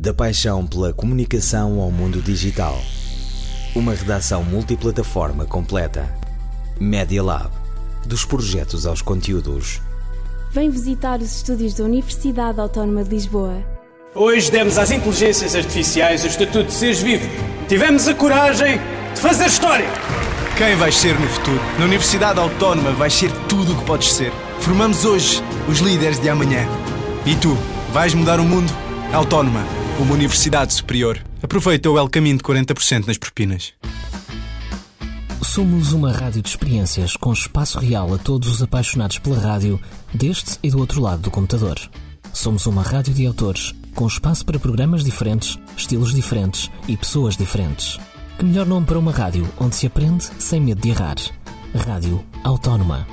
Da paixão pela comunicação ao mundo digital. Uma redação multiplataforma completa. Media Lab. Dos projetos aos conteúdos. Vem visitar os estúdios da Universidade Autónoma de Lisboa. Hoje demos às inteligências artificiais o estatuto de seres vivo. Tivemos a coragem de fazer história. Quem vais ser no futuro? Na Universidade Autónoma vais ser tudo o que podes ser. Formamos hoje os líderes de amanhã. E tu, vais mudar o mundo? Autónoma, uma universidade superior. Aproveita o El Caminho de 40% nas propinas. Somos uma rádio de experiências com espaço real a todos os apaixonados pela rádio, deste e do outro lado do computador. Somos uma rádio de autores, com espaço para programas diferentes, estilos diferentes e pessoas diferentes. Que melhor nome para uma rádio onde se aprende sem medo de errar. Rádio Autónoma.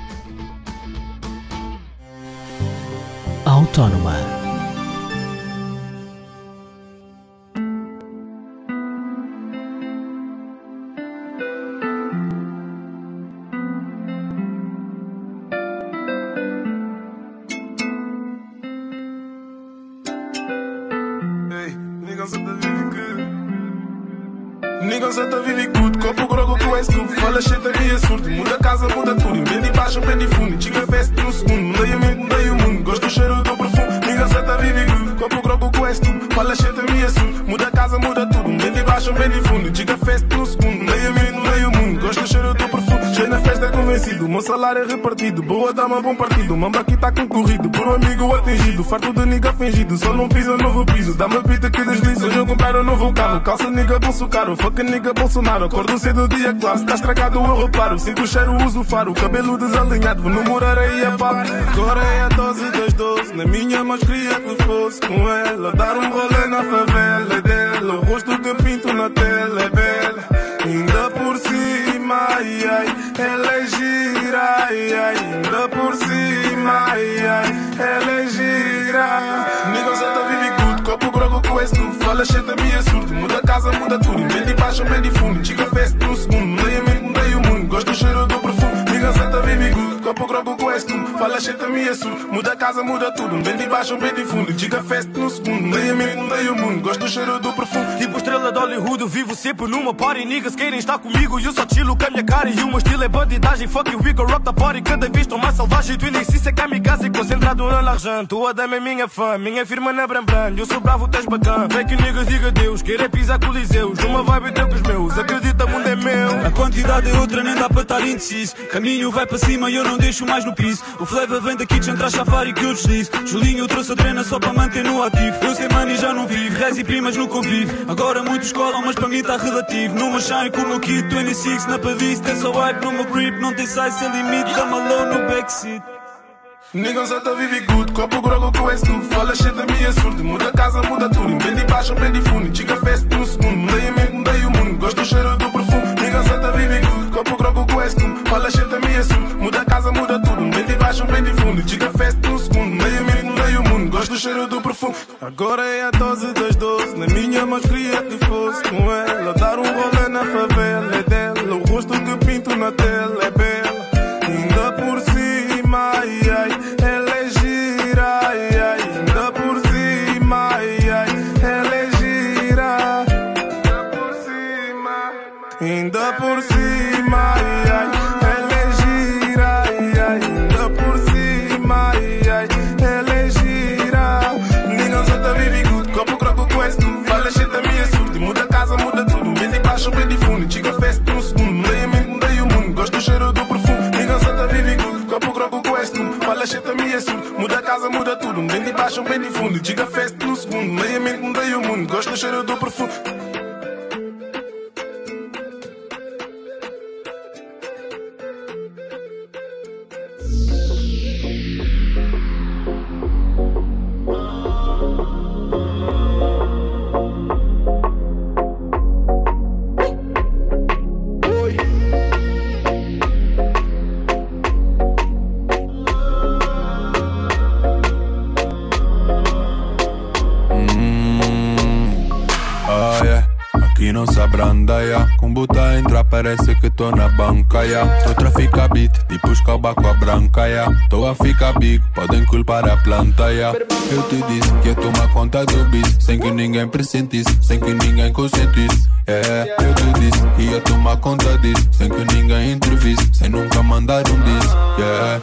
Autónoma. Nigga só tá vive good, copo grogo que és tu. Fala shit a minha surdo, muda casa, muda tudo. Vende baixo, vende fundo, chica fest no segundo. Mudei a mente, mudei o mundo, gosto do cheiro do perfume. Nigga só tá vive good, copo grogo que és tu. Fala shit a minha surdo, muda casa, muda tudo. Vende baixo, vende fundo, chica fest no segundo. Mudei a mente, mudei o mundo, gosto do cheiro do perfume. Cheio na festa é convencido, meu salário é repartido. Boa dama, bom partido, mamba aqui tá concorrido. Por um amigo atingido, farto de nigga fingido. Só não pisa novo piso, dá-me pita que desliza. Hoje eu comprar um novo carro, calça nigga bolso caro. Fuck nigga Bolsonaro, acordo cedo dia claro. Se tá estragado eu reparo, sinto o cheiro, uso o faro. Cabelo desalinhado, vou namorar aí a papo. Agora é a dose das 12, na minha mais queria que fosse com ela. Dar um rolê na favela é dela. O rosto que pinto na tela é bela. Ainda por cima, ai, ai, ela é gira, ai, ai. Ainda por cima, ai, ai, ela é gira. Nigga só tá vive good, copo grogo que és tu. Fala shit a minha surdo, muda casa, muda tudo. Vende baixo, vende fundo, chica fest no segundo. Mudei a mente, mudei o mundo, gosto do cheiro do perfume. Nigga só tá vive good, copo grogo que és tu. Fala shit a minha surdo, muda casa, muda tudo. Vende baixo, vende fundo, chica fest no segundo. Mudei a mente, mudei o mundo, gosto do cheiro do perfume. Tipo estrela de Hollywood, eu vivo sempre numa party. Niggas querem estar comigo e eu só chilo com a minha cara. E o meu estilo é bandidagem, fuck you, we go rock the party. Cada vez estou mais selvagem, tu nem se é kamikaze. Concentrado na l'argent, tua dama é minha fã. Minha firma na Brambran, eu sou bravo, tens bacana. Vem que niggas diga Deus, querer pisar coliseus. Numa vibe teu com os meus, acredita, o mundo é meu. A quantidade é outra, nem dá para estar indeciso. Caminho vai para cima e eu não deixo mais no piso. O flavor vem da kitchen, traz safari que eu deslizo. Julinho trouxe a drena só para manter no ativo. Eu sei money já não vivo, res e primas no convívio. Agora muitos colam, mas para mim tá relativo. Numa shine com o meu kit 26 na padice. Tem só wipe no meu grip, não tem size sem limite. Dá-me alone no backseat. Nigga só tá vive good, copo grogo que és tu. Fala shit a minha surdo, muda casa, muda tudo. Vende baixo, vende fundo, chica fest no segundo. Mudei a mente, mudei o mundo, gosto do cheiro do perfume. Nigga só tá vive good, copo grogo que és tu. Fala shit a minha surdo, muda casa, muda tudo. Vende baixo, vende fundo, chica fest no segundo. Mudei a mente, mudei o mundo, gosto do cheiro do perfume. Agora é a dose das 12, na minha mais queria que fosse com ela. Dar um rolê na favela é dela. O rosto que pinto na tela é bela. Ainda por cima, ai, ai, ela é gira, ai, ai. Ainda por cima, ai, ai, ela é gira. Ainda por cima, ai, ai, ela é gira, ai, ai. Ainda por cima, ai, ai, ela é gira. Ninguém só tá vive good, copo croco com és tu. Fala shit a minha surdo, muda casa, muda tudo. Vende baixo, vende fundo, chica fest no segundo. Mudei a mente, mudei o mundo, gosto do cheiro do perfume. Ninguém só tá vive good, copo croco com és tu. Fala shit a minha surdo, muda casa, muda tudo. Vende baixo, vende fundo, chica fest no segundo. Mudei a mente, mudei o mundo, gosto do cheiro do perfume. Oh yeah. não se abranda, yeah. Com buta a entrar parece que tô na banca, yeah. Tô trafica beat, tipo escalba com a branca, yeah. Tô a ficar big, podem culpar a planta, yeah. Eu te disse que ia tomar conta do bis, sem que ninguém pressentisse, sem que ninguém consentisse, yeah. Eu te disse que ia tomar conta disso, sem que ninguém intervisse, sem nunca mandar um diss, yeah.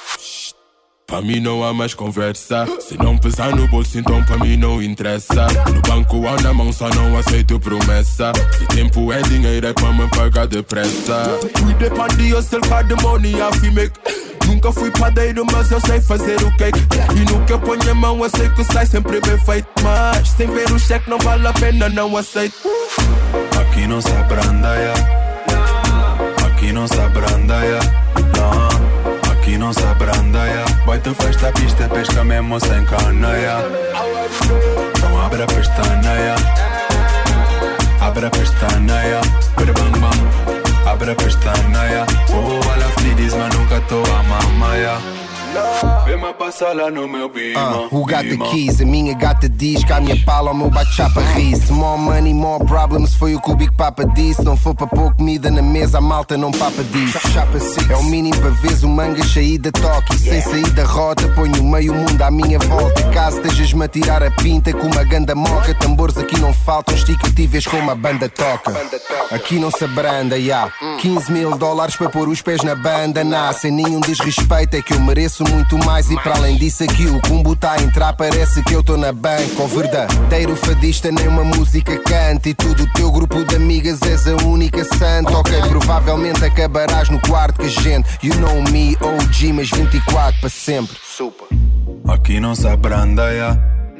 Pra mim não há mais conversa. Se não pesar no bolso, então pra mim não interessa. No banco ou na mão, só não aceito promessa. Se tempo é dinheiro, é pra me pagar depressa. We depend de hustle, for the money I feel make. Nunca fui padeiro, mas eu sei fazer o cake. E no que eu ponho a mão, eu sei que sai sempre bem feito. Mas sem ver o cheque não vale a pena, não aceito. Aqui não se abranda, yeah. Aqui não se abranda, yeah. Não. Aqui não se abranda, yeah. Boy, tu festa a pista, pesca mesmo sem cana, yeah. Então abre a pestana, yeah. Abre a pestana, yeah. Bang, bang. Abre a pestana, yeah. Oh, olha flidis, mas nunca tô a mamar, yeah. Vem-me passar lá no meu bima. Who got the keys? A minha gata diz que a minha pala ao meu bate-chapa ri-se. More money, more problems, foi o que o Big Papa disse. Não for para pôr comida na mesa, a malta não papa disso. É o mínimo para vez o manga sair da toque. Sem sair da rota, ponho meio mundo à minha volta. Caso estejas-me a tirar a pinta com uma ganda moca, tambores aqui não faltam, esticativas como a banda toca. Aqui não se abranda, yeah. $15,000 para pôr os pés na banda, nah. Sem nenhum desrespeito, é que eu mereço muito mais. E para além disso aqui o combo tá a entrar, parece que eu tô na banca. O verdadeiro fadista nem uma música canta. E tudo o teu grupo de amigas és a única santa. Ok, provavelmente acabarás no quarto com a gente. You know me, OG, mas 24 para sempre. Super. Aqui não se abranda, yeah.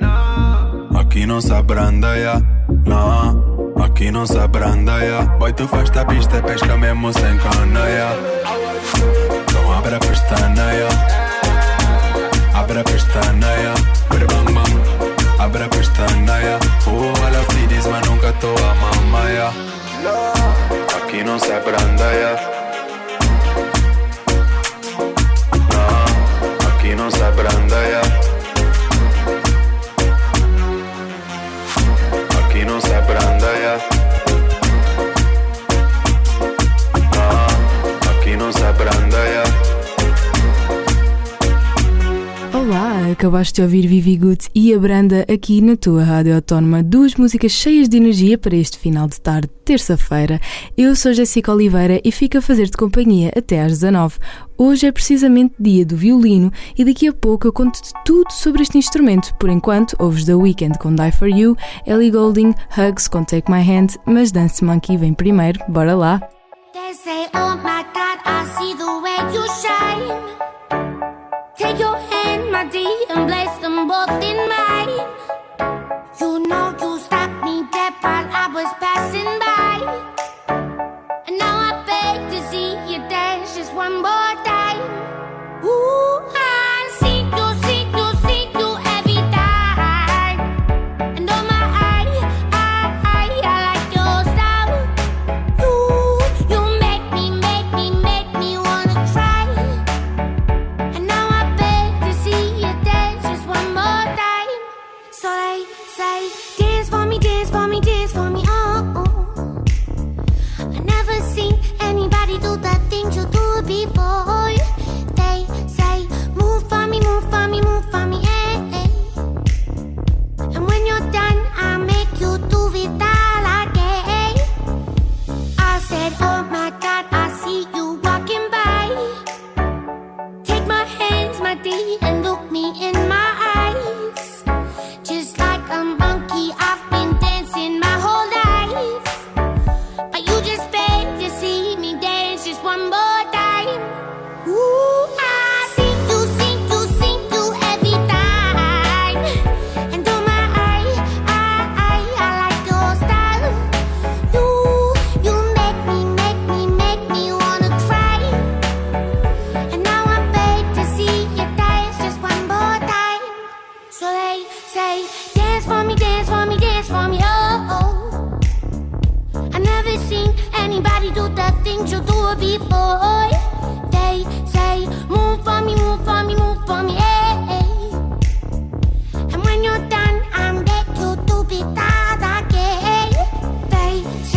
Aqui não se abranda, yeah. Não. Aqui não se abranda, yeah. Boy, tu faz a pista, pesca mesmo sem cana, yeah. Então abre a pestana, yeah. Abre a pestana, yeah. Bang, bang. Abre a pestana, yeah. Oh, olha flidis, mas nunca tô a mamar, yeah. Aqui não se abranda, yeah. Não, aqui não se abranda, yeah. Aqui não se abranda, yeah. Não, aqui não se abranda, yeah. Olá, acabaste de ouvir Vivi Good e a Branda aqui na tua Rádio Autónoma. Duas músicas cheias de energia para este final de tarde, terça-feira. Eu sou Jéssica Oliveira e fico a fazer-te companhia até às 19. Hoje é precisamente dia do violino e daqui a pouco eu conto-te tudo sobre este instrumento. Por enquanto, ouves The Weeknd com Die For You, Ellie Goulding, Hugs com Take My Hand, mas Dance Monkey vem primeiro. Bora lá! They say, oh my God, I see the way you shine. Take your hand, my dear, and place them both in mine. You know you stopped me dead while I was passing by. And now I beg to see you dance just one more time. Ooh, I see you every time. And oh my, I like your style. You make me wanna try. And now I beg to see you dance just one more time. So they say, dance for me, dance for me, dance for me, oh, oh. I never seen anybody do the things you do before. They say, move for me, move for me, move for me, eh, eh. And when you're done, I'll make you do it all again. I said, oh my God, I see you walking by. Take my hands, my dear, and look me in my eyes. Just like a monkey, I've been dancing my whole life. But you just beg to see me dance just one more time. Ooh, I see you every time. And oh my, I like your style. You make me wanna cry. And now I beg to see you dance just one more time. So they say, dance for me, dance for me, dance for me, oh, oh. I never seen anybody do the things you do before. They say, move for me, move for me, move for me, eh, eh. And when you're done, I'm back to do it all again. They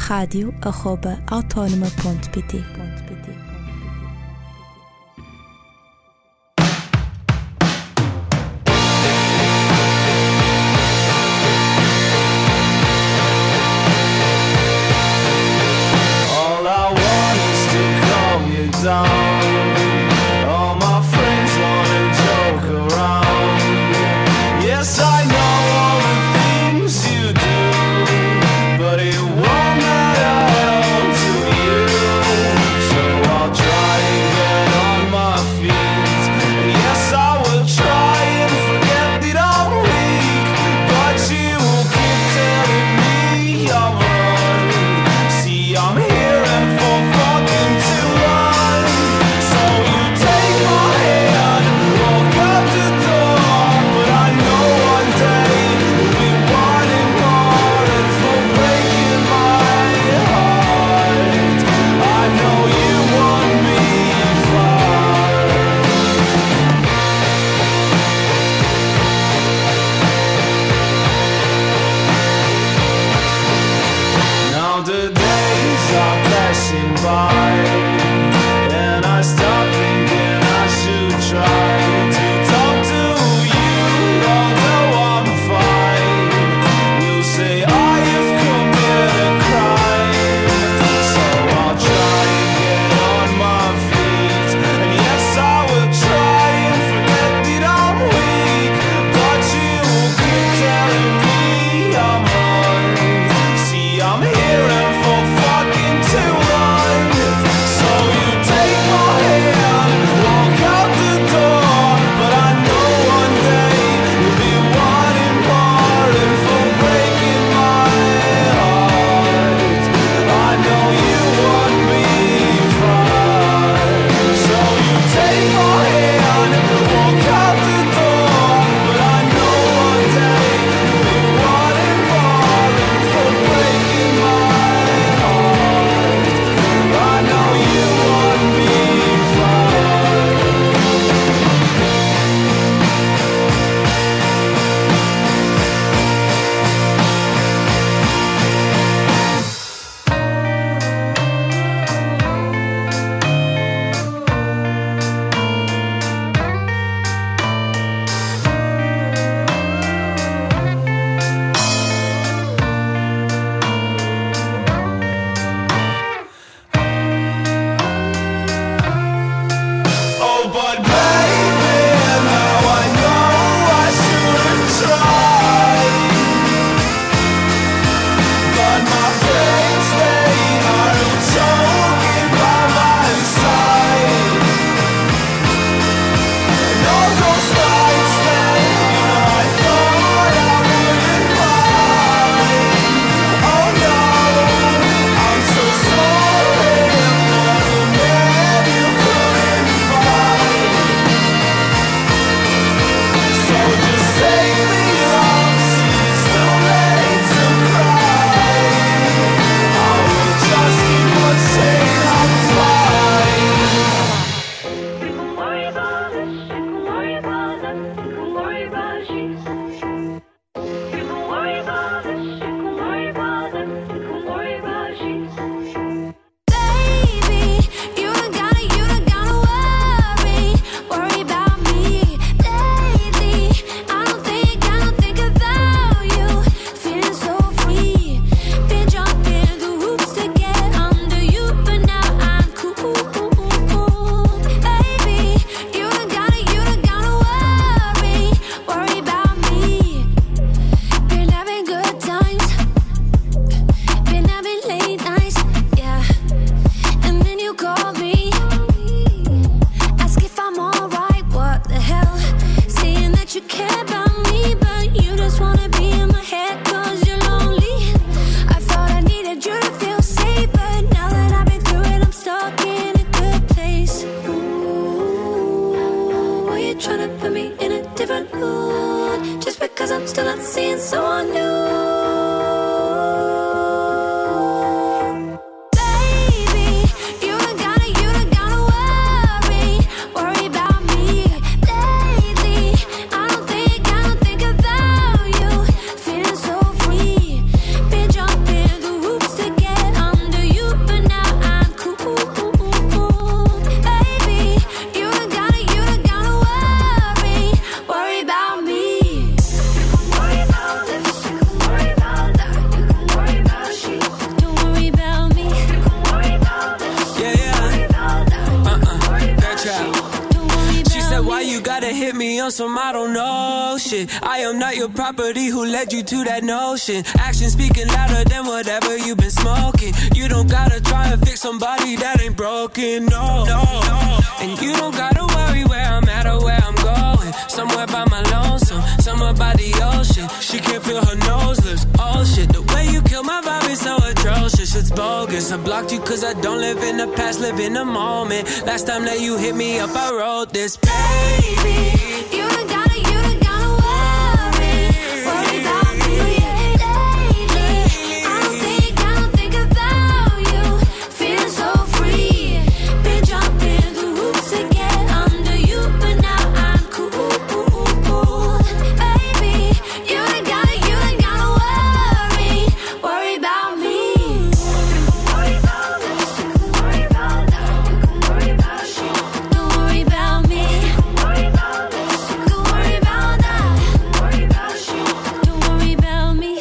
radio@autonoma.pt. All I want is to calm you down. All my friends wanna joke around. Yes, I know all the things you do, but it won't matter to you. So I'll try and get on my feet. And yes, I will try and forget that I'm weak, but you will keep telling me I'm wrong. See, I'm here and for fucking to run. So you take my hand, walk out the door, but I know one day we'll be wanting more and for breaking my heart. I know you want me far. Now the days are passing by, and I stop thinking I should try to talk to you, although I'm fine. You'll say I have committed a crime, so I'll try and get on my feet. And yes, I will try and forget that I'm weak, but you will keep telling me I'm wrong. See, I'm here and for fucking to run. So you take my hand, walk out the door, but I know one day you'll be wanting more and for breaking my heart. I know you want me far. So you take my hand, walk out the door, but I know one day you'll be wanting more and for breaking my heart. I know you want me far. Oh, but baby, now I know I shouldn't try. But my friends, they are talking by my side. And all those nights that I thought I wouldn't mind. Oh no, I'm so sorry for the man you couldn't find. So just take me off, see it's too late to cry. I will just keep on saying I'm fine. You can worry about this, you can worry about that, you can worry about sheets. You can worry about this, you can worry about that, you can worry about sheets. Baby, you don't gotta worry about me lately. I don't think about you, feeling so free. Been jumping the hoops to get under you, but now I'm cool. Baby, you don't gotta worry about me. Been having good times, been having late nights, yeah. And then you call me, ask if I'm alright. What the hell? Saying that you care about me, but you just wanna be in my head 'cause you're lonely. I thought I needed you to feel safe, but now that I've been through it, I'm stuck in a good place. Ooh, why you tryna put me in a different mood just because I'm still not seeing someone new? Baby, you don't gotta worry about me lately. I don't think about you, feeling so free. Been jumping the hoops to get you gotta hit me on some I don't know shit. I am not your property, who led you to that notion? Action speaking louder than whatever you've been smoking. You don't gotta try and fix somebody that ain't broken, no. And you don't gotta worry where I'm at or where I'm going. Somewhere by my lonesome, somewhere by the ocean. She can't feel her nose lips, oh shit. The way you kill my vibe is so atrocious, it's bogus. I blocked you cause I don't live in the past, live in the moment. Last time that you hit me up, I wrote this. Baby, you don't gotta worry about me lately. I don't think about you, feeling so free. Been jumping through hoops to get under you, but now I'm cool. Baby, you don't gotta worry about me. Worry about this, you can worry about that, you can worry about shit. Don't worry about me. Worry about this, you can worry about that, worry about shit. Don't worry about me.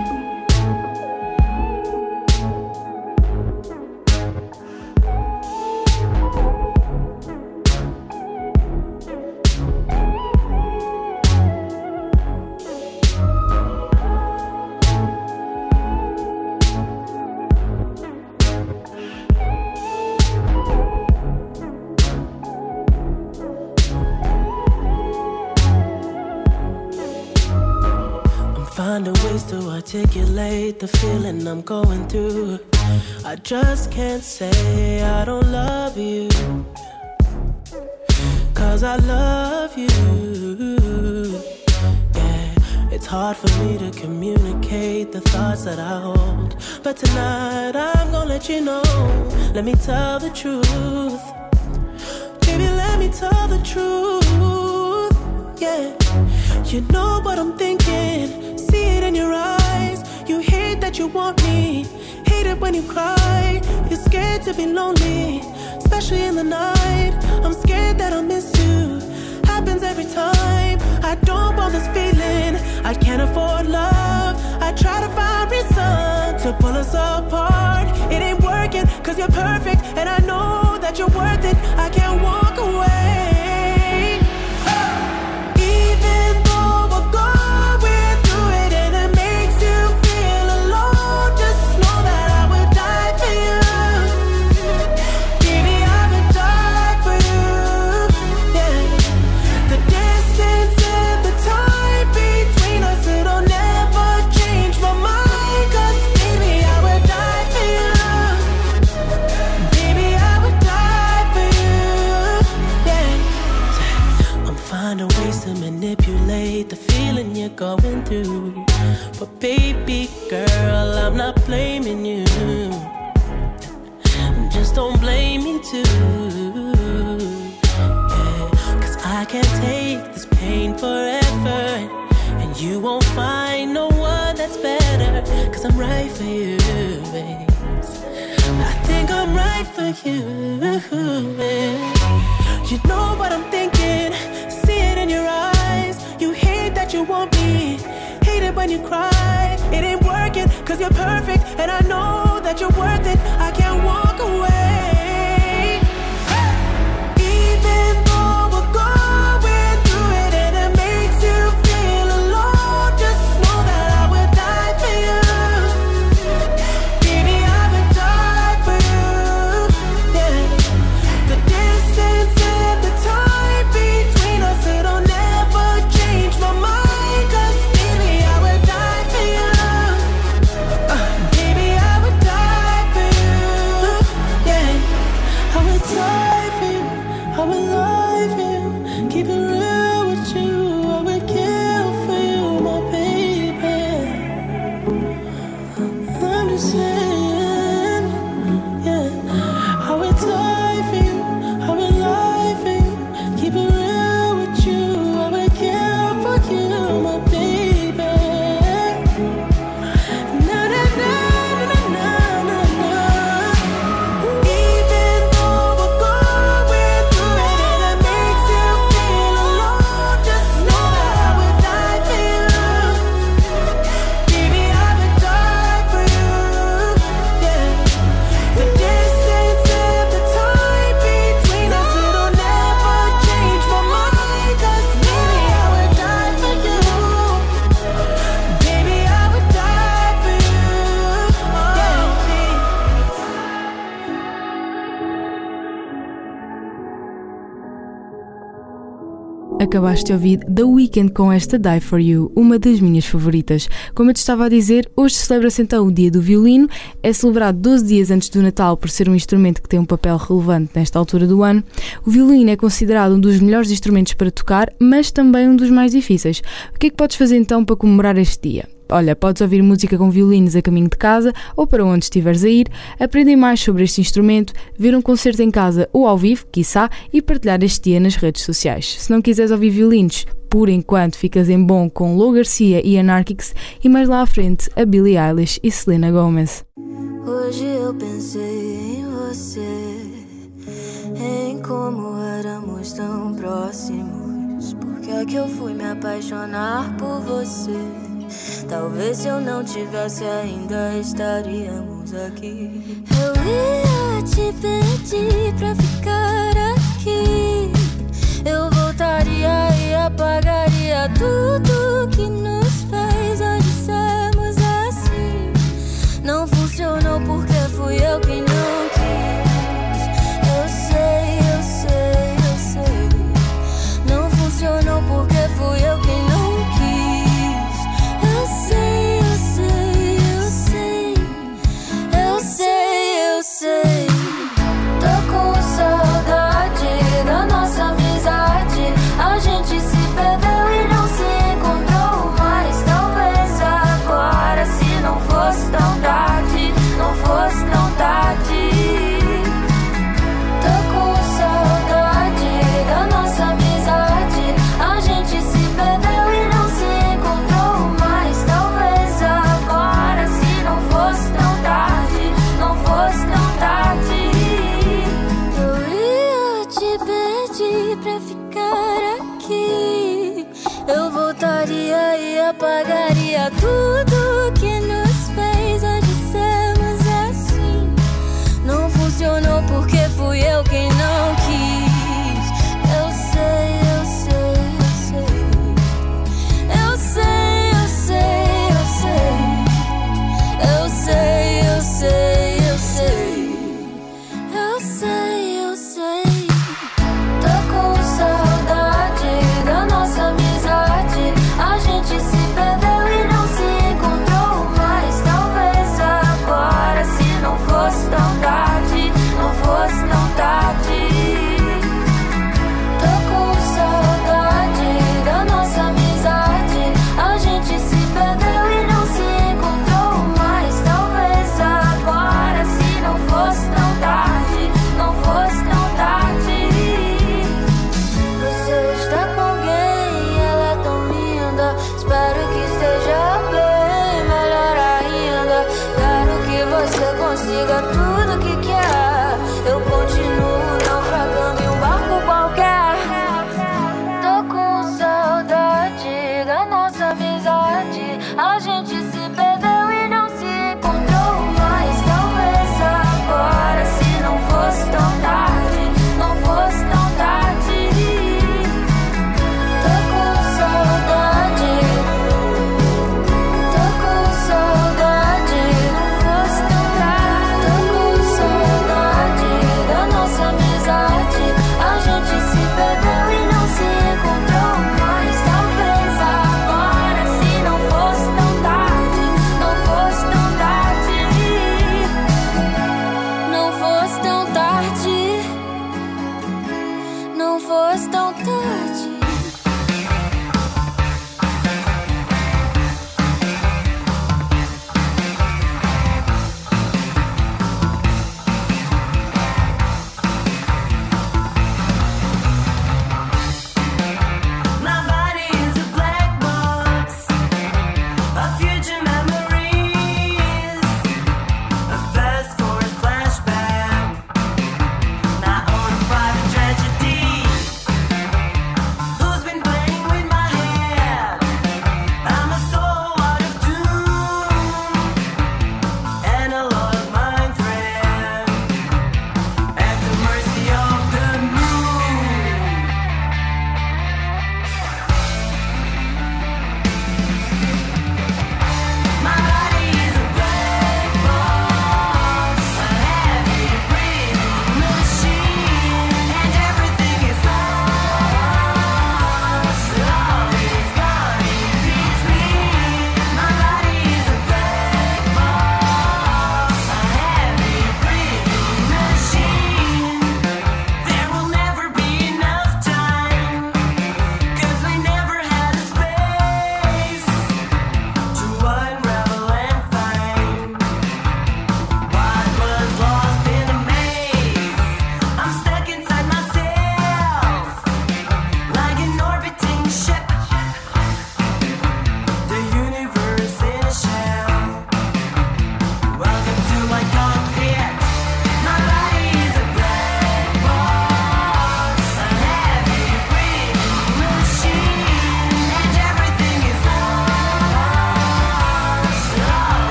I'm finding ways to articulate the feeling I'm going through. I just can't say I don't love you, cause I love you. Yeah, it's hard for me to communicate the thoughts that I hold, but tonight I'm gonna let you know. Let me tell the truth. Baby, let me tell the truth. Yeah, you know what I'm thinking, see it in your eyes. You hate that you want me, hate it when you cry. You're scared to be lonely, especially in the night. I'm scared that I'll miss you, happens every time. I don't want this feeling, I can't afford love. I try to find reason to pull us apart. It ain't working, cause you're perfect, and I know that you're worth it. I can't walk away. Even though we're going through it and it makes you feel alone, just know that I would die for you. Baby, I would die for you. Yeah. The distance and the time between us, it'll never change my mind. Cause baby, I would die for you. Baby, I would die for you. Yeah. I'm finding ways to manipulate the feeling you're going through, but baby girl, I'm not blaming you. Just don't blame me too. Yeah, cause I can't take this pain forever, and you won't find no one that's better. Cause I'm right for you, babe. I think I'm right for you, babe. You know what I'm thinking, see it in your eyes. You hate that you want me, hate it when you cry. It ain't working, cause you're perfect, and I know that you're worth it. I can't walk away. Even though we're going through it and it makes you feel alone, just know that I would die for you. Baby, I would die for you. Yeah. The distance and the time between us, it'll never change my mind. Cause baby, I would die for you. Baby, I would die for you. Yeah, I would die for you. I would lie for you. Keep it real with you. I would kill for you, my baby. I'm just saying, yeah. I would die for you. I would lie for you. Keep it real with you. I would kill for you, my baby. Na na na na na na na. Even though we're going through it and it Acabaste de ouvir The Weeknd com esta Die For You, uma das minhas favoritas. Como eu te estava a dizer, hoje celebra-se então o Dia do Violino. É celebrado 12 dias antes do Natal por ser um instrumento que tem um papel relevante nesta altura do ano. O violino é considerado um dos melhores instrumentos para tocar, mas também um dos mais difíceis. O que é que podes fazer então para comemorar este dia? Olha, podes ouvir música com violinos a caminho de casa ou para onde estiveres a ir, aprender mais sobre este instrumento, ver um concerto em casa ou ao vivo, quiçá, e partilhar este dia nas redes sociais. Se não quiseres ouvir violinos, por enquanto ficas em bom com Lô Garcia e Anarchics e mais lá à frente a Billie Eilish e Selena Gomez. Hoje eu pensei em você, em como éramos tão próximos. Por que é que eu fui me apaixonar por você? Talvez se eu não tivesse ainda estaríamos aqui. Eu ia te pedir pra ficar aqui. Eu voltaria e apagaria tudo que nos fez hoje sermos assim. Não funcionou porque fui eu quem não quis. Eu sei, eu sei, eu sei. Não funcionou porque fui eu quem não quis. Eu sei, tô com saudade da nossa amizade. A gente se perdeu e não se encontrou mais. Talvez agora, se não fosse tão tarde, não fosse tão tarde. Tô com saudade da nossa amizade. A gente se perdeu e não se encontrou mais. Talvez agora, se não fosse tão tarde, não fosse tão tarde. Eu ia te pedir pra ficar aqui. Eu voltaria e apagaria tudo que nos fez hoje sermos assim. Não funcionou porque fui eu quem não quis. Eu sei, eu sei, eu sei. Eu sei, eu sei, eu sei. Eu sei, eu sei, eu sei. Eu sei, eu sei. Tô com saudade da nossa amizade. A gente se perdeu e não se encontrou mais. Talvez agora, se não fosse tão tarde, não fosse tão tarde. Tô com saudade da nossa amizade. A gente se perdeu e não se encontrou mais. Talvez agora, se não fosse tão tarde, não fosse tão tarde. Você está com alguém, ela é tão linda. Espero que esteja bem, melhor ainda. Quero que você consiga tudo que quer. Eu continuo naufragando em um barco qualquer. Tô com saudade da nossa amizade. A gente se perdeu e não se encontrou mais. Talvez agora, se não fosse tão tarde, não fosse tão tarde. Tô com saudade. Tô com saudade. Não fosse tão tarde. Tô com saudade da nossa amizade. A gente se perdeu e não se encontrou mais. Talvez agora, se não fosse tão tarde, não fosse tão tarde. Não fosse tão tarde. Não fosse tão tarde. My body is a black box of future memories, a fast forward flashback, my own private tragedy.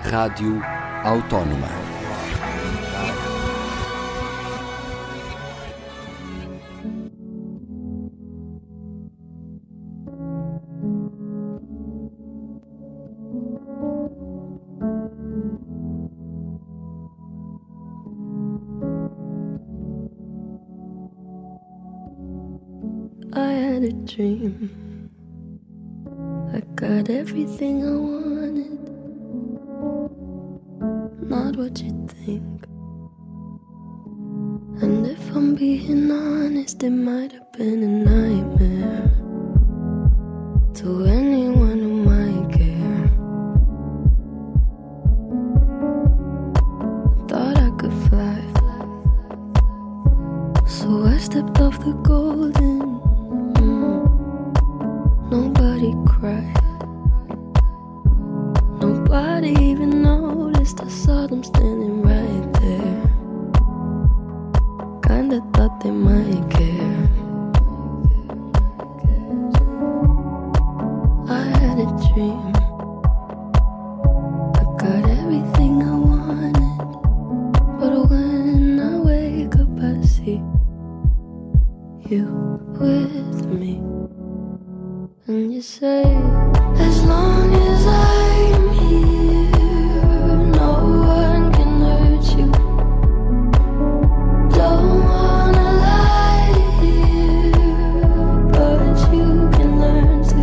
Rádio Autónoma. I had a dream. I got everything I wanted. Not what you think. And if I'm being honest, it might have been a nightmare to anyone who might care. Thought I could fly, so I stepped off the golden. Nobody cried. Nobody even noticed. I saw them standing right there. Kinda thought they might care. I had a dream. I got everything I wanted. But when I wake up I see you with me. And you say, as long as I'm here, no one can hurt you. Don't wanna lie here, but you can learn to.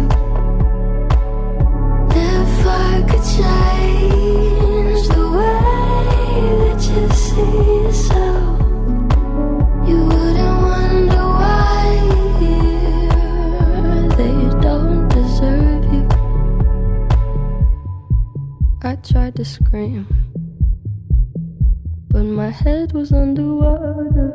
If I could change the way that you see yourself, you wouldn't wonder why they don't deserve you. I tried to scream, but my head was underwater.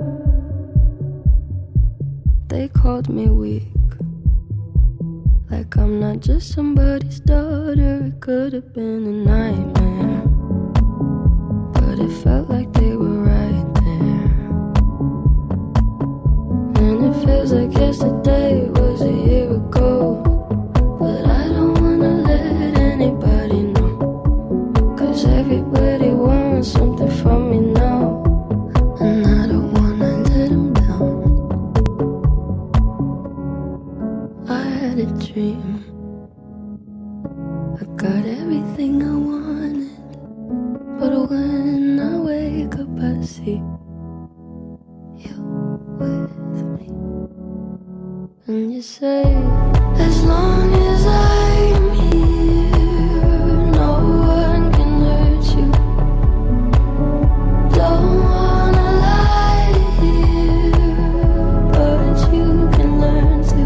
They called me weak, like I'm not just somebody's daughter. It could have been a nightmare, but it felt like they were right there. And it feels like yesterday was a year ago. But I don't wanna let anybody know, 'cause everybody wants something from me now, and I don't wanna let them down. I had a dream. I got everything I wanted. But when I wake up I see you with me. And you say, as long as I'm here, no one can hurt you. Don't wanna lie here, but you can learn to.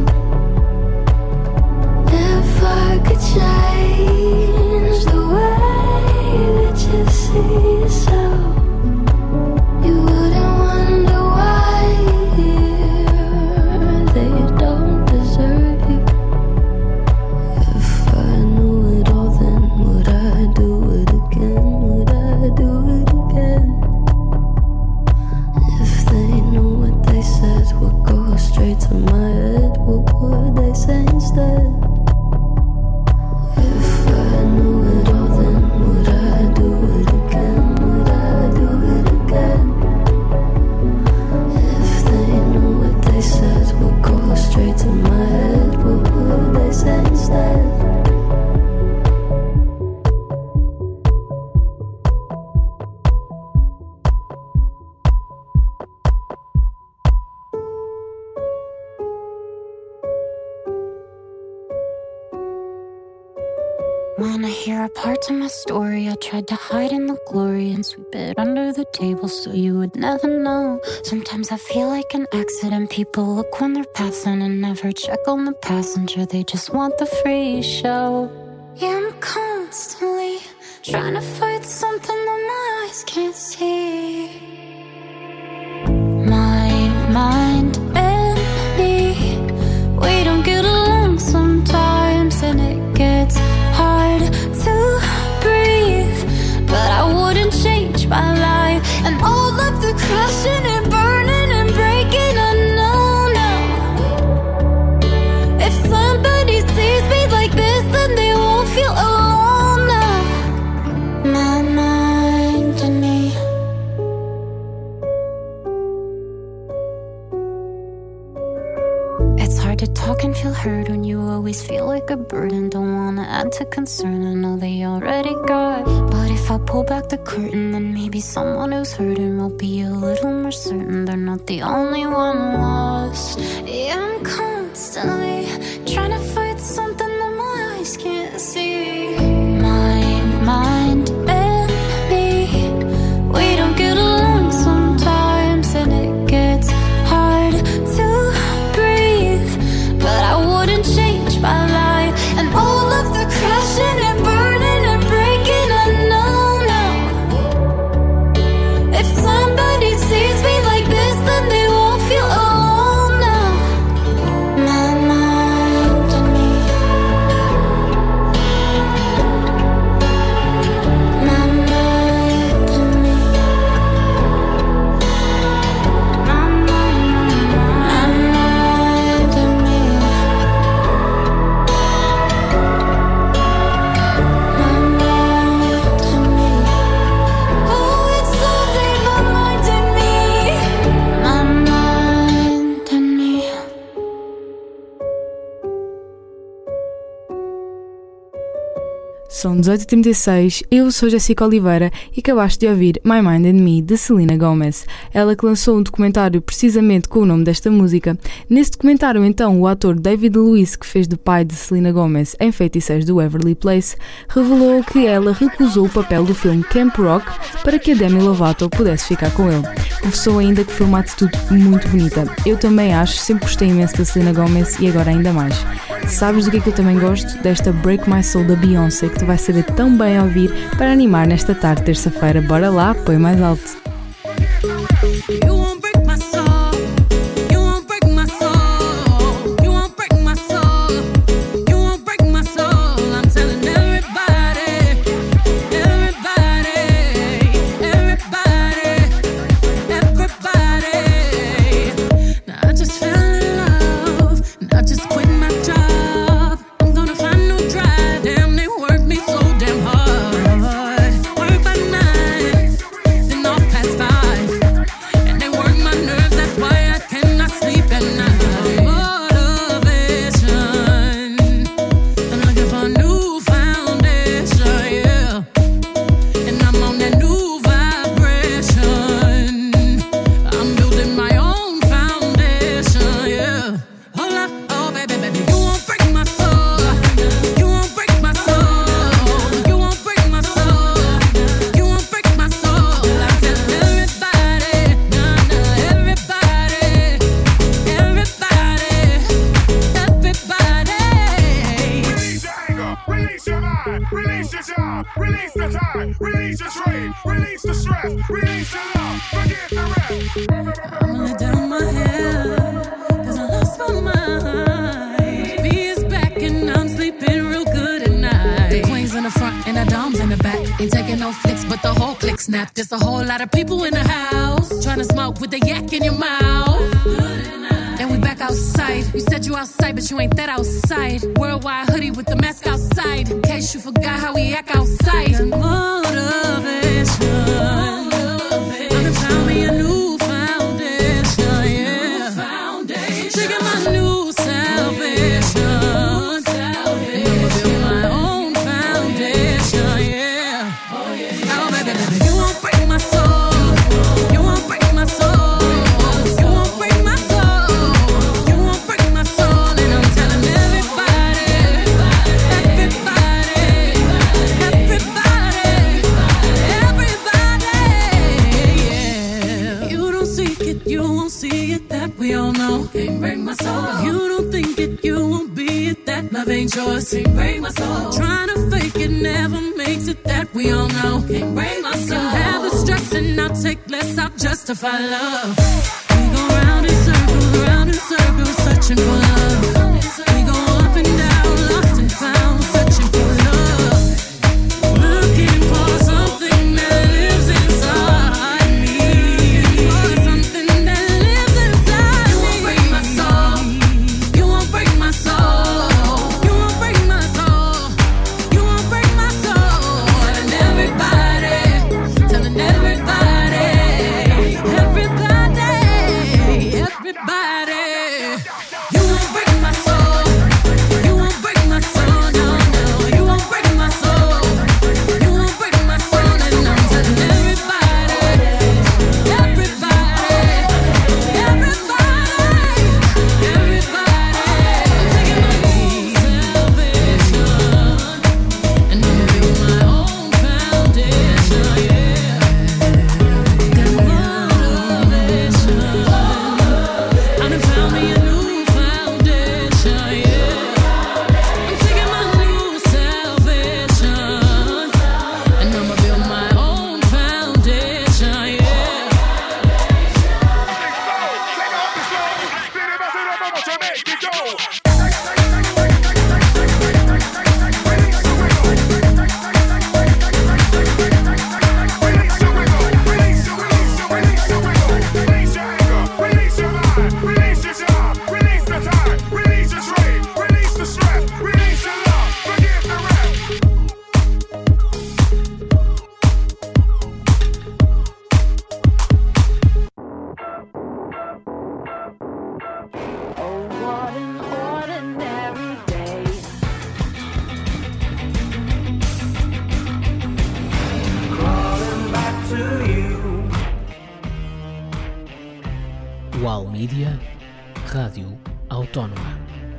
If I could change the way that you see yourself, you wouldn't wonder why they don't deserve you. If I knew it all, then would I do it again? Would I do it again? If they knew what they said would go straight to my head, what would they say instead? If I knew it all, then would I do it again? Would I do it again? If they knew what they said would go straight to my head, what would they say instead? Wanna hear a part of my story? I tried to hide in the glory and sweep it under the table so you would never know. Sometimes I feel like an accident. People look when they're passing and never check on the passenger. They just want the free show. Yeah, I'm constantly trying to fight something that my eyes can't see. My mind and me, we don't get along sometimes, and it gets hard to breathe. But I wouldn't change my life, and all of the crashing and burning and breaking, I know now. If somebody sees me like this, then they won't feel alone now. My like a burden. Don't wanna add to concern, I know they already got. But if I pull back the curtain, then maybe someone who's hurting will be a little more certain they're not the only one lost. Yeah, I'm constantly trying to fight something that my eyes can't see. My mind and me, we don't get along sometimes, and it gets hard to breathe. But I wouldn't change my life, and all of the crashing and burning and breaking, I know now. If somebody sees me like this, then they won't feel alone now. My mind and me, my mind and me, my mind and me. São 18h36, eu sou Jéssica Oliveira e acabaste de ouvir My Mind and Me, de Selena Gomez. Ela que lançou um documentário precisamente com o nome desta música. Nesse documentário, então, o ator David Lewis, que fez de pai de Selena Gomez em Feiticeiros do Waverly Place, revelou que ela recusou o papel do filme Camp Rock para que a Demi Lovato pudesse ficar com ele. Confessou ainda que foi uma atitude muito bonita. Eu também acho, sempre gostei imenso da Selena Gomez e agora ainda mais. Sabes do que é que eu também gosto? Desta Break My Soul da Beyoncé, que tu vais saber tão bem ouvir para animar nesta tarde, terça-feira. Bora lá, põe mais alto. There's a whole lot of people in the house trying to smoke with the yak in your mouth. And we back outside. You said you outside, but you ain't that outside. Worldwide hoodie with the mask outside, in case you forgot how we act outside. Motivation. Gonna found me a new foundation, yeah. Taking my new salvation. I'ma build my own foundation, yeah. Oh baby, baby, you won't break my soul. You won't break my soul. You won't break my soul. You won't break my soul. And I'm telling everybody, everybody, yeah. You don't seek it, you won't see it, that we all know. Can't break my soul. If you don't think it, you won't be it, that love ain't yours. Can't break my soul. Trying to fake it never makes it, that we all know. Can't break my soul. Can have the stress and I'll take less, I'll justify love. We go round in circles, searching for love. We go up and down, lost and found, searching for love. Looking for something that lives inside me. For something that lives inside me. You won't break my soul. You won't break my soul. You won't break my soul. You won't break my soul. Telling everybody, telling everybody, everybody, everybody. You won't break my soul. Mídia, Rádio Autónoma.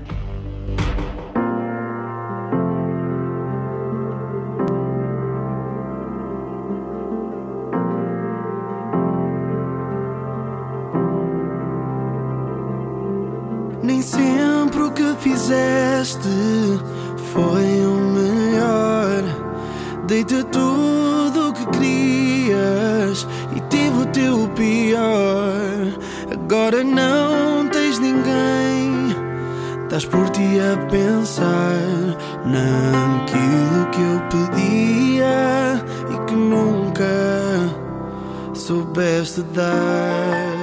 Nem sempre o que fizeste foi o melhor. Dei-te tudo o que querias e tive o teu pior. Agora não tens ninguém, estás por ti a pensar naquilo que eu pedia e que nunca soubeste dar.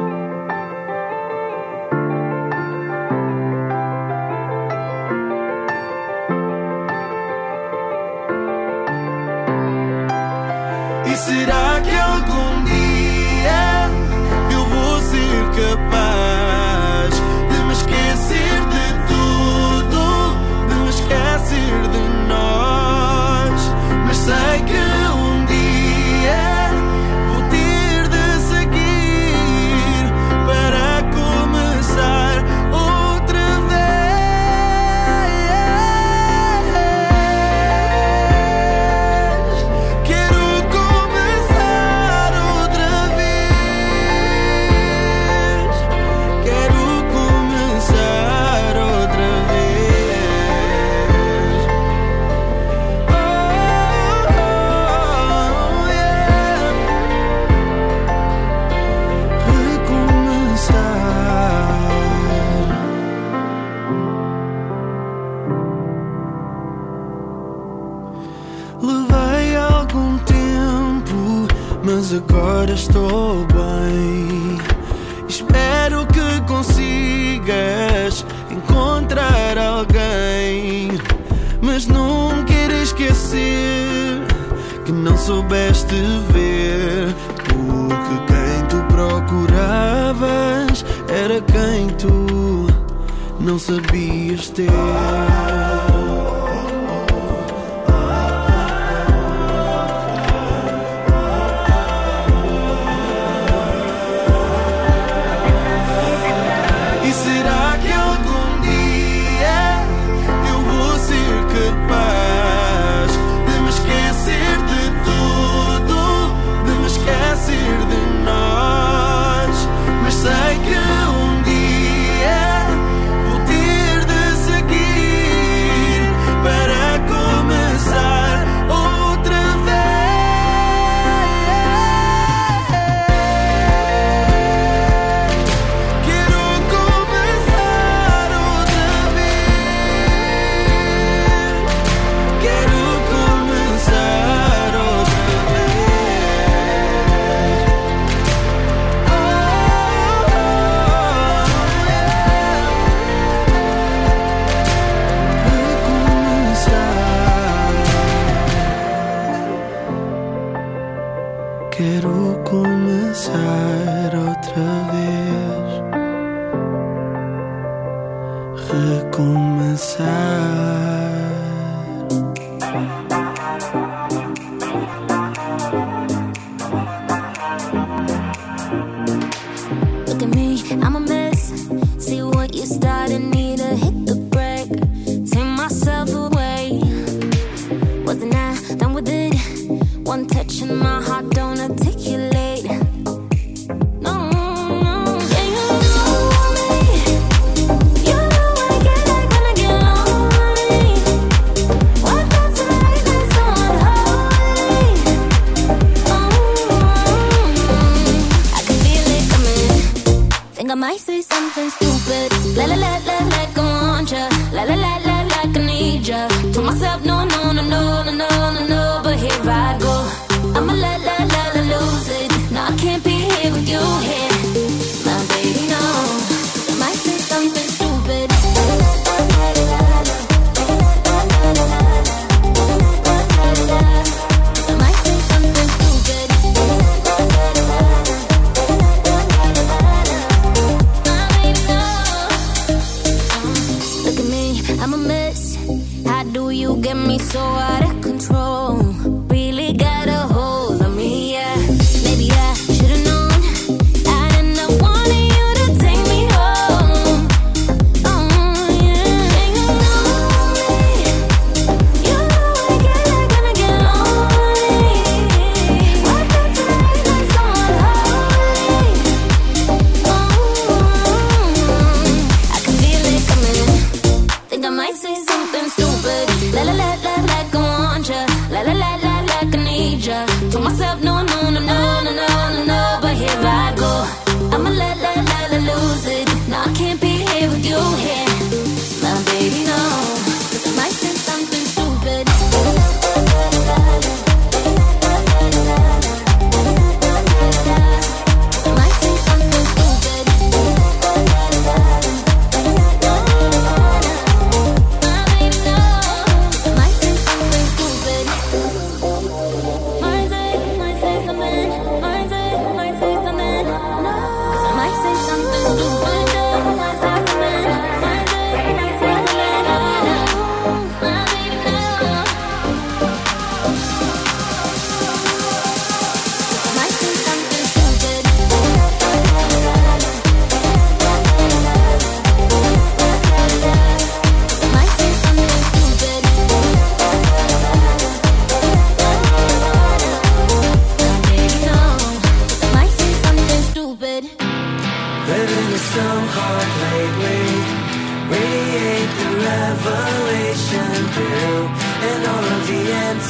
E será que algum dia eu vou ser capaz de me esquecer de tudo, de me esquecer de nós? Mas sei que um dia vou ter de seguir para começar outra vez. Quero começar outra vez. Quero começar outra vez. Oh, yeah. Recomeçar. Levei algum tempo, mas agora estou bem. Espero que consigas encontrar alguém, mas não quero esquecer que não soubeste ver, porque quem tu procuravas era quem tu não sabias ter. E será que algum dia eu vou ser capaz de me esquecer de tudo, de me esquecer de nós? Mas sei que um dia vou ter de seguir para começar outra vez. Quero começar outra vez. Quero começar outra vez. Oh, recomeçar. Quero começar outra vez. Look at me, I'm a mess. See what you started, need to hit the brake. Take myself away. Wasn't I done with it? One touch and my heart don't articulate. No, no, yeah, you know me. You know I get like when I get lonely. What got to make me so unholy? I can feel it coming. Think I might say something stupid. La la la la like I want ya. La la la la like I need ya. Told myself no no no no no no no no, but here I go. I'ma la la la la lose it. No, I can't be here with you here, my baby. No, I might say something stupid. I might say something stupid. Look at me, I'm a mess. How do you get me so out of control? Really got a hold on me, yeah. Maybe I should've known I'd end up wanting you to take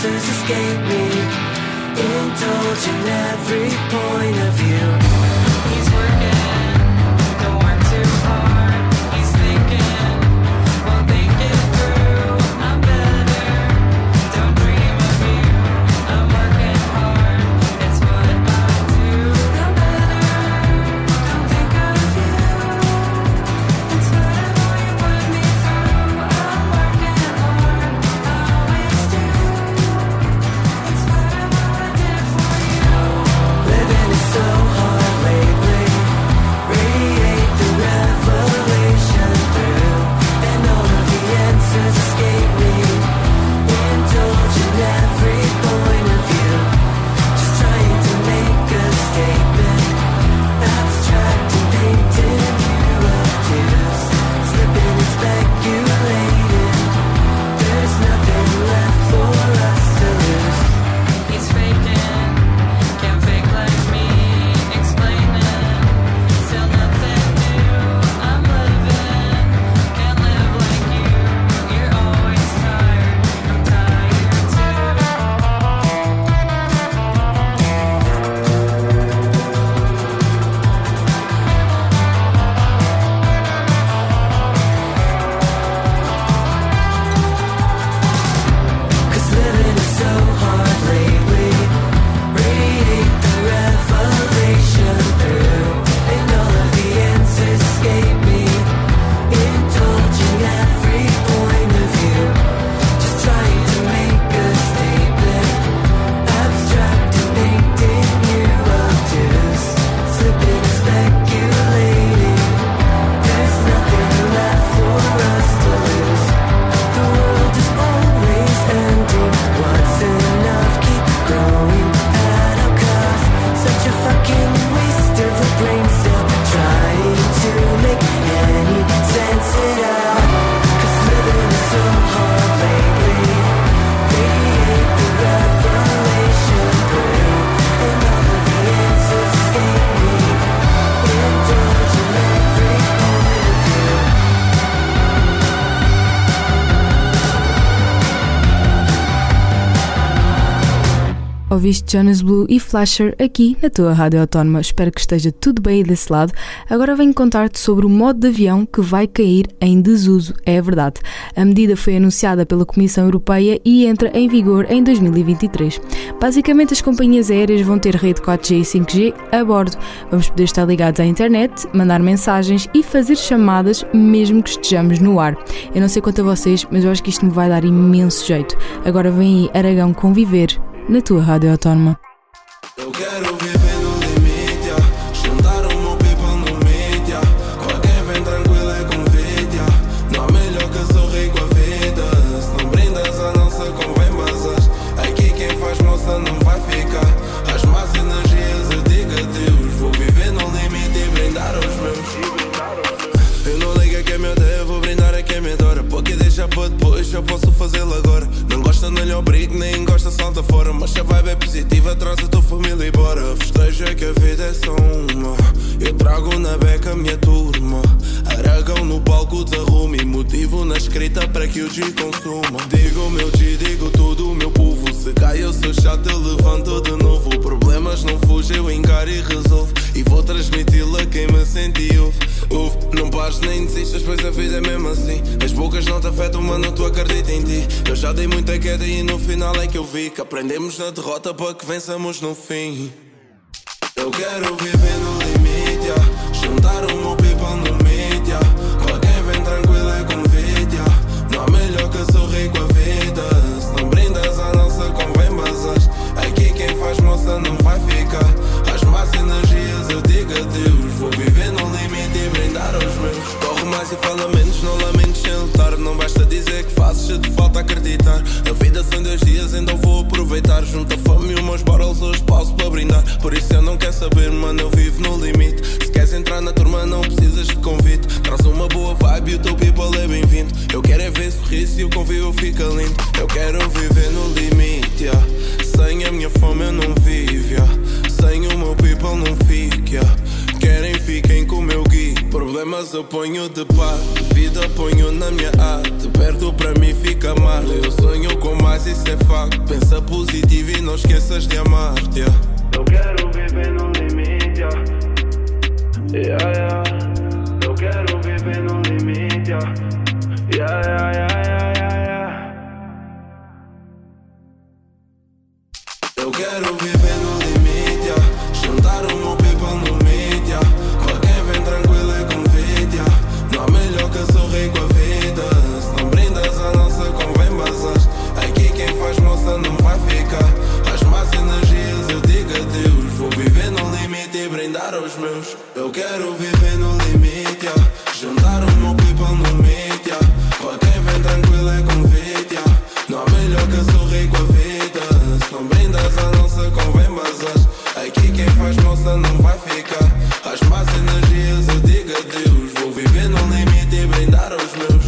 answers escape me. Indulge in every point of view. He's working, don't work too hard. He's thinking, won't think it through. I'm better, don't dream of you. I'm working hard, it's what I do. I'm better, don't think of you. It's whatever you put me through. I'm working hard, I always do. It's whatever I did for you. Living is so hard lately. Radiate the revelation through, and all of the answers escape me. Indulge in every point of view. Just trying to make a statement. Abstract and painting you obtuse. Slipping and speculating. There's nothing left for us to lose. He's faking, can't fake like me. Explaining, still nothing new. I'm living, can't live like you. You're always tired, I'm tired too. Cause living is so hard lately. Radiate the revelation through, and all of the answers escape me. Indulging every point of view. Just trying to make a statement. Abstract and painting you obtuse. Slipping and speculating. There's nothing left for us to lose. The world is always ending. What's enough? Keep growing at a cost. Such a fucking waste of a brain cell. Trying to make any sense at all. Cause living is so hard lately. Radiate the revelation through, and all of the answers escape me. Indulge in every point of view. Ouviste Jonas Blue e Flasher aqui na tua Rádio Autónoma. Espero que esteja tudo bem aí desse lado. Agora venho contar-te sobre o modo de avião que vai cair em desuso. É verdade. A medida foi anunciada pela Comissão Europeia e entra em vigor em 2023. Basicamente, as companhias aéreas vão ter rede 4G e 5G a bordo. Vamos poder estar ligados à internet, mandar mensagens e fazer chamadas mesmo que estejamos no ar. Eu não sei quanto a vocês, mas eu acho que isto me vai dar imenso jeito. Agora vem aí Aragão com Viver na tua Rádio Autónoma. Eu quero viver no limite, yeah. Juntar o meu people no mídia. Qualquer vem tranquilo é convite, yeah. Não há melhor que sorrir com a vida. Se não brindas a nossa convém basas. Aqui quem faz moça não vai ficar. As más energias eu digo adeus. Vou viver no limite e brindar aos meus. Eu não ligo que é meu Deus, vou brindar a quem me adora. Porque deixa para depois, eu posso fazê-lo agora. Não gosta, não lhe obrigo, nem gosta, salta fora. Mas se a vibe é positiva, traz a tua família embora. Festeja que a vida é só uma. Eu trago na beca a minha turma. Aragão no palco, desarrumo e motivo na escrita para que o G consuma. Digo o meu G, digo todo o meu povo. Se cai eu sou chato, eu levanto de novo. Problemas não fugem, eu encaro e resolvo. E vou transmiti-lo a quem me sente e ouve. Não pares nem desistas, pois a vida é mesmo assim. As bocas não te afetam, mano, tu acredita em ti. Eu já dei muita queda e no final é que eu vi que aprendemos na derrota para que vençamos no fim. Eu quero viver no limite, yeah. Juntar o meu people no mídia. Qualquer vem tranquilo é convite, yeah. Não há melhor que sorrir com a vida. Se não brindas a nossa convém basas. Aqui quem faz moça não vai ficar. As más energias eu digo adeus. Vou viver no limite e brindar aos meus. Corre mais e fala menos, não lamentes sem lutar. Não basta dizer que fazes, se te falta acreditar. A vida são 2 dias, então vou aproveitar. Junto a fome e umas barrels hoje pauso para brindar. Por isso eu não quero saber, mano, eu vivo no limite. Se queres entrar na turma não precisas de convite. Traz uma boa vibe e o teu people é bem-vindo. Eu quero é ver sorriso e o convívio fica lindo. Eu quero viver no limite, yeah. Sem a minha fome eu não vivo, yeah. Sem o meu people não fico, yeah. Querem fiquem com o meu guia. Problemas eu ponho de parte, vida ponho na minha arte. Perto para mim fica mal. Eu sonho com mais, isso é fato. fuck. Pensa positivo e não esqueças de amar-te, yeah. Eu quero viver no limite, yeah, yeah. Eu quero viver no limite, yeah, yeah, yeah. Eu quero viver no limite, yeah. Juntar o meu people no meet, yeah. Pra quem vem tranquilo é convite, yeah. Não há melhor que sorrir com a vida. Se não brindas a nossa convém bazar. Aqui quem faz moça não vai ficar. As más energias eu digo adeus. Vou viver no limite e brindar aos meus. Eu quero viver no limite, yeah. Juntar o meu people no meet, yeah. Pra quem vem tranquilo é convite, yeah. Não há melhor que sorrir com a vida. Se não brindas a nossa convém bazar. Aqui quem faz moça não vai ficar. As más energias eu digo adeus. Vou viver no limite e brindar aos meus.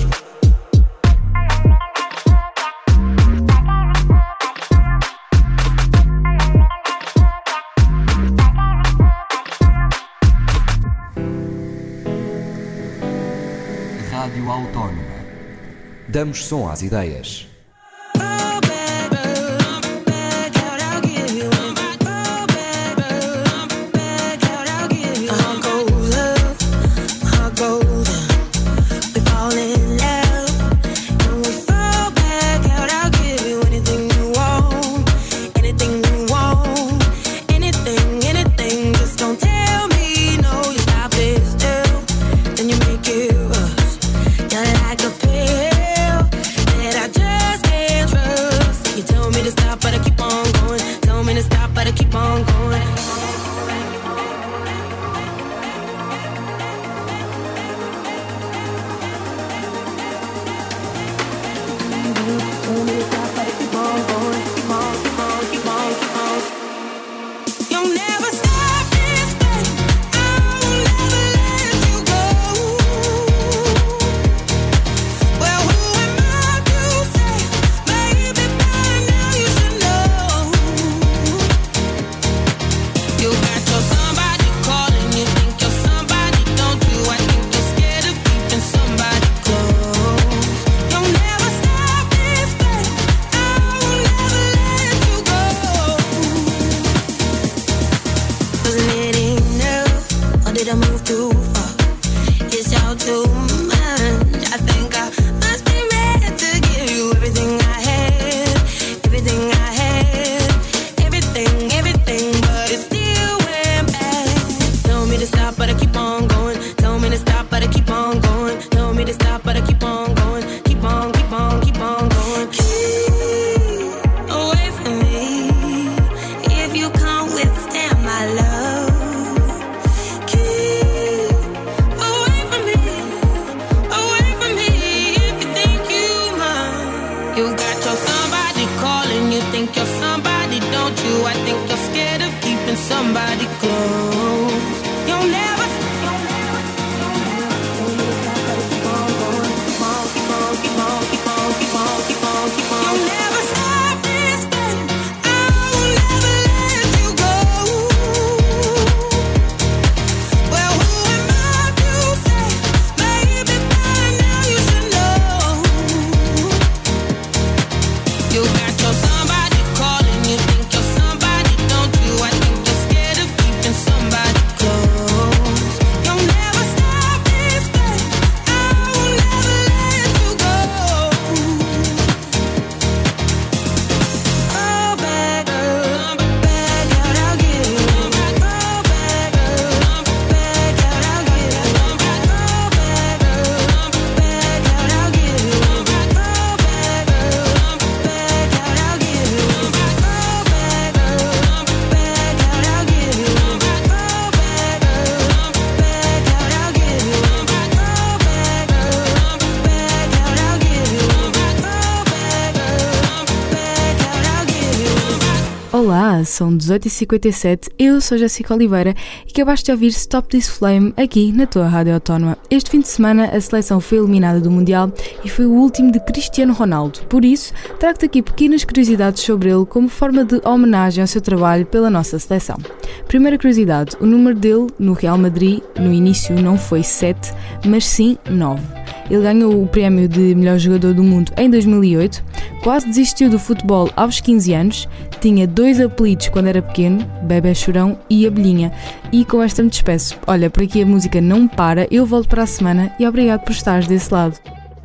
Rádio Autónoma. Damos som às ideias. Olá, são 18h57, eu sou Jéssica Oliveira e acabaste de ouvir Stop This Flame aqui na tua Rádio Autónoma. Este fim de semana a seleção foi eliminada do Mundial e foi o último de Cristiano Ronaldo. Por isso, trago-te aqui pequenas curiosidades sobre ele como forma de homenagem ao seu trabalho pela nossa seleção. Primeira curiosidade, o número dele no Real Madrid no início não foi 7, mas sim 9. Ele ganhou o prémio de melhor jogador do mundo em 2008, quase desistiu do futebol aos 15 anos, tinha 2 apelidos quando era pequeno, Bebé Chorão e Abelhinha. E com esta me despeço. Olha, por aqui a música não para, eu volto para a semana e obrigado por estares desse lado.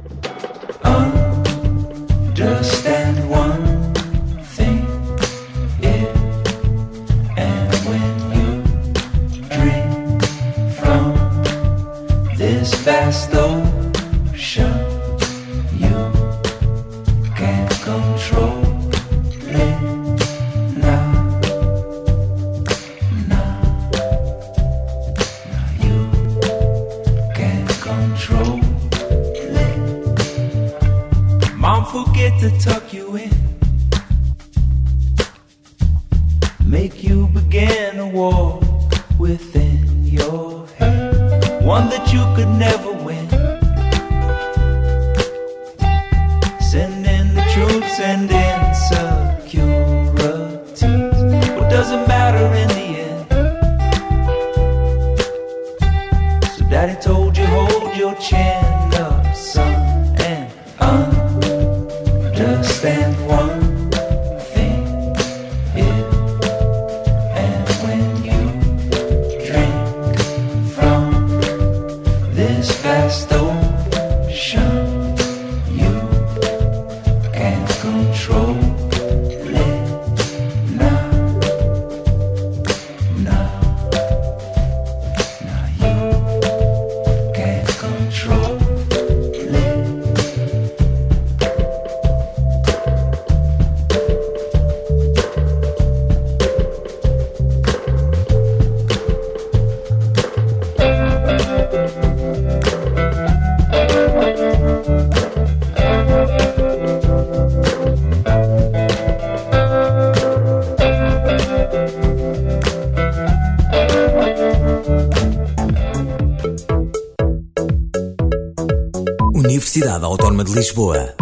Understand one thing, if and when you drink from this vast ocean, you can't control it now. You can't control it. Mom forget to tuck you in, make you begin to walk within your head, one that you could never win. Send in the truth, send insecurities. What doesn't matter in the end? So daddy told you hold your chin up, son, and understand one thing, if and when you drink from this vast ocean, you can't control it now. You can't control it. Universidade Autónoma de Lisboa.